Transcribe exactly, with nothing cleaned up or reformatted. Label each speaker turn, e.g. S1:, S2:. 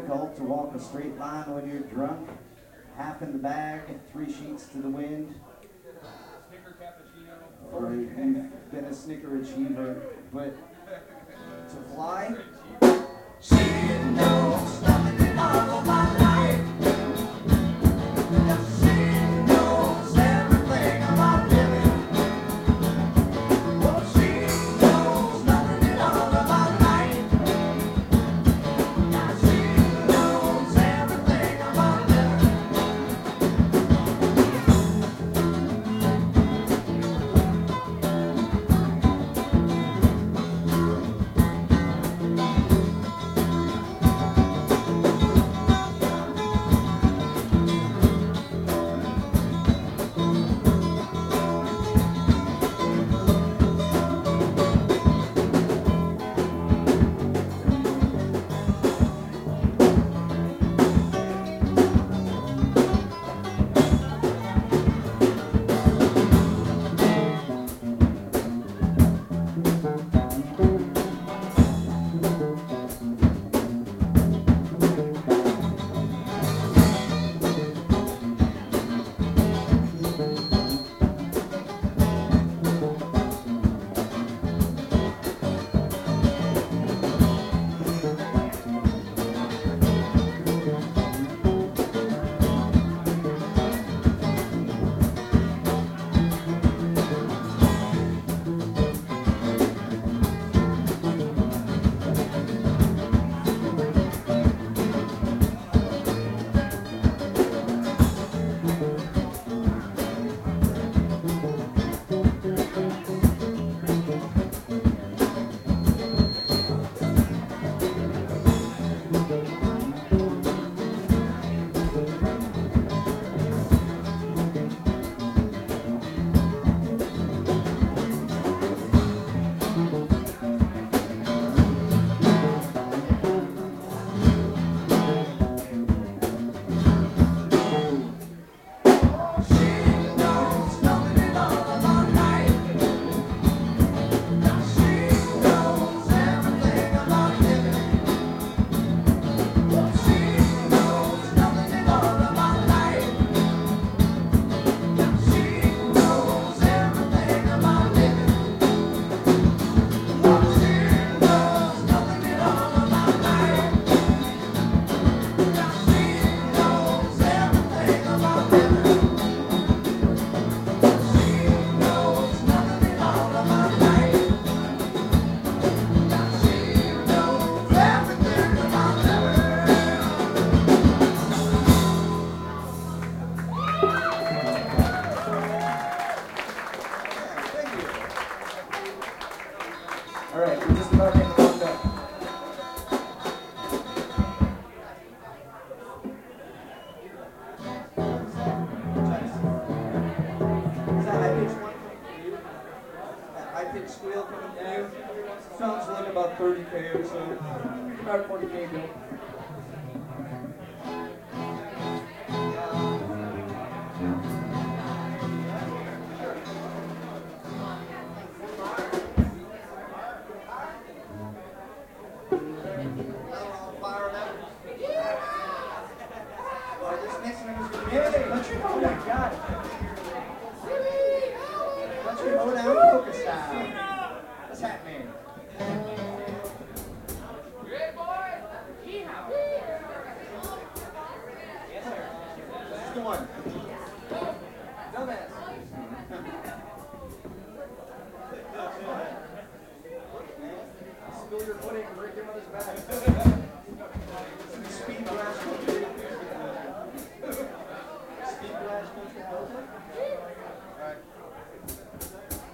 S1: difficult to walk a straight line when you're drunk. Half in the bag, three sheets to the wind. Or you've been a snicker achiever, but to fly. She knows nothing all of my life. She knows everything about living. Oh, she knows nothing all of my life. She knows everything about living. All right, we're just about getting warmed up. Is that high-pitched one coming from you? That high-pitched squeal coming from you? Sounds like about thirty K or so. About forty K bill. Country hoedown, got it. Country hoedown, polka style. What's happening? Good boy. Yeehaw. Yes, sir. Just the one. Dumbass. Spill your pudding and break your mother's back. Speed blast.